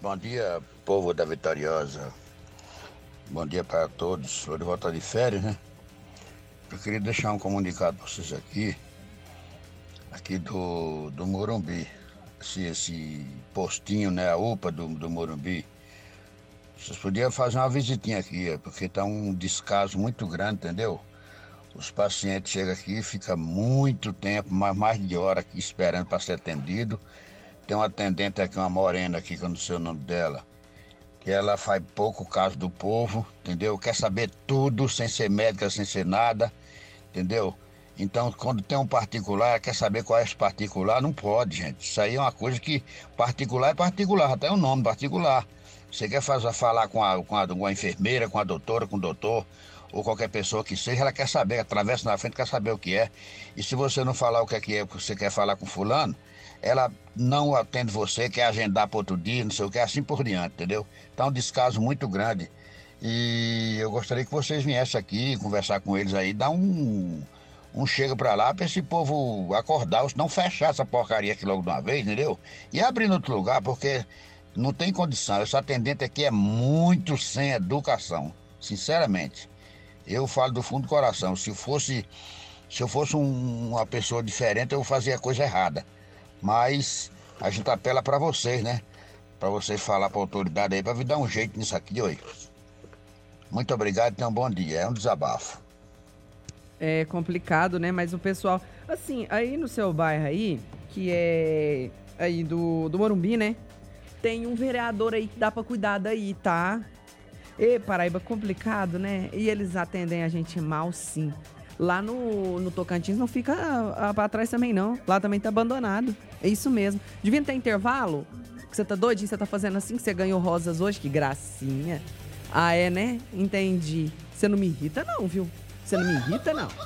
Bom dia, povo da Vitoriosa. Bom dia para todos. Hoje volta de férias, né? Eu queria deixar um comunicado para vocês aqui do Morumbi. Esse postinho, né? A UPA do Morumbi. Vocês podiam fazer uma visitinha aqui, porque tá um descaso muito grande, entendeu? Os pacientes chegam aqui, ficam muito tempo, mais de hora aqui esperando para ser atendido. Tem uma atendente aqui, uma morena aqui, que eu não sei o nome dela, que ela faz pouco caso do povo, entendeu? Quer saber tudo, sem ser médica, sem ser nada, entendeu? Então, quando tem um particular, quer saber qual é esse particular, não pode, gente. Isso aí é uma coisa que particular é particular, até o nome particular. Você quer falar com a enfermeira, com a doutora, com o doutor, ou qualquer pessoa que seja, ela quer saber, atravessa na frente, quer saber o que é. E se você não falar o que é que você quer falar com fulano, ela não atende você, quer agendar para outro dia, não sei o que, assim por diante, entendeu? Então é um descaso muito grande. E eu gostaria que vocês viessem aqui, conversar com eles aí, dar um chega pra lá pra esse povo acordar, ou se não fechar essa porcaria aqui logo de uma vez, entendeu? E abrir em outro lugar, porque não tem condição. Esse atendente aqui é muito sem educação, sinceramente. Eu falo do fundo do coração. Se eu fosse uma pessoa diferente, eu fazia a coisa errada. Mas a gente apela pra vocês, né? Pra vocês falar pra autoridade aí, pra vir dar um jeito nisso aqui, oi. Muito obrigado e tenham um bom dia. É um desabafo. É complicado, né? Mas o pessoal... Assim, aí no seu bairro aí, que é aí do Morumbi, né? Tem um vereador aí que dá pra cuidar daí, tá? E Paraíba, complicado, né? E eles atendem a gente mal, sim. Lá no Tocantins não fica pra trás também, não. Lá também tá abandonado. É isso mesmo. Devia ter intervalo? Que você tá doidinho? Você tá fazendo assim que você ganhou rosas hoje? Que gracinha. Ah, é, né? Entendi. Você não me irrita, não, viu? Você não me irrita, não.